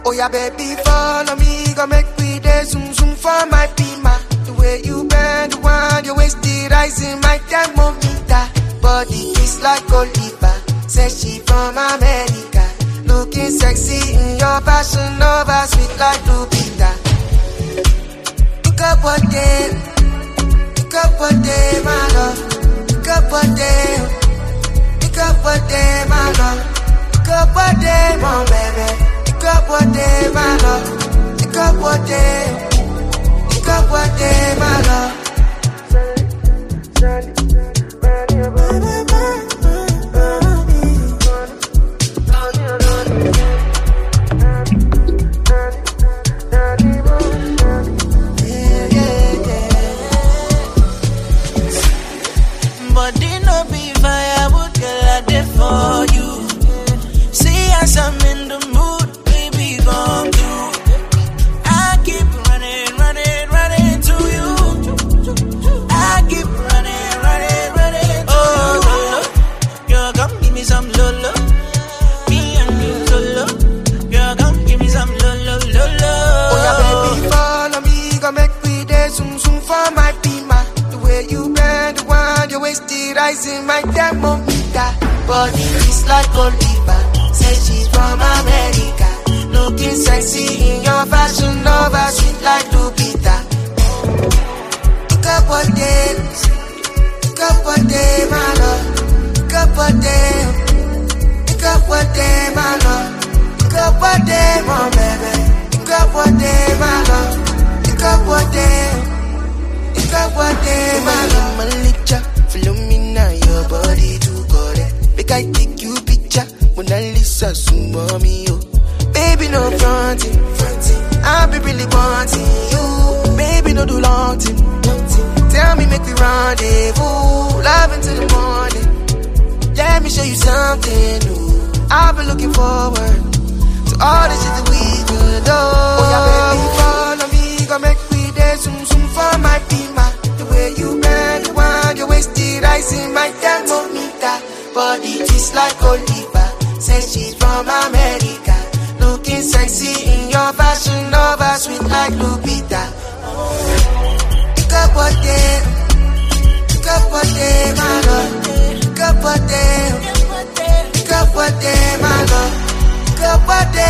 Oh yeah, baby, follow me, go make we day zoom zoom for my pima. The way you bend, the one you waist it, rising my thermometer. Body is like Oliver, say she from America. Looking sexy in your fashion over, sweet like Lupita. Pick up one day, my love. Pick up one day, my love. Pick up one day, my baby. Pick up one day, my love. Pick up one day, my love. Body no be firewood, girl, I did for you. See as I'm in the mood, baby, come through. I keep running to you. I keep running to you. Girl, come give me some lolo. Me and you solo. Girl, come give me some lolo. Oh yeah, baby, follow me, go make we day zoom zoom for my pima. The way you bend, the one you waist it, rising my thermometer. Body is like Oliver, say she's from America. Looking sexy in your fashion over, sweet like Lupita. Pick up one day, my love. Pick up one day, my love. Pick up one day, my baby. Pick up one day, my love. Pick up one day, my love. Malicha, follow me now, your body too good. Make I take you picture, Mona Lisa, mommy, yo. Baby, no fronting, I be really wanting you. Baby, no do long thing. Tell me, make me rendezvous, love until the morning. Let me show you something new. I've been looking forward to all the shit that we could do. Oh yeah, baby, follow me, go make we day zoom zoom for my pima. The way you bend, the one you waist it, rising my thermometer. Body is like Oliver, say she's from America. Looking sexy in your fashion over, sweet like Lupita. Pick up one day, my love. Pick up one day, my love. Pick up one day.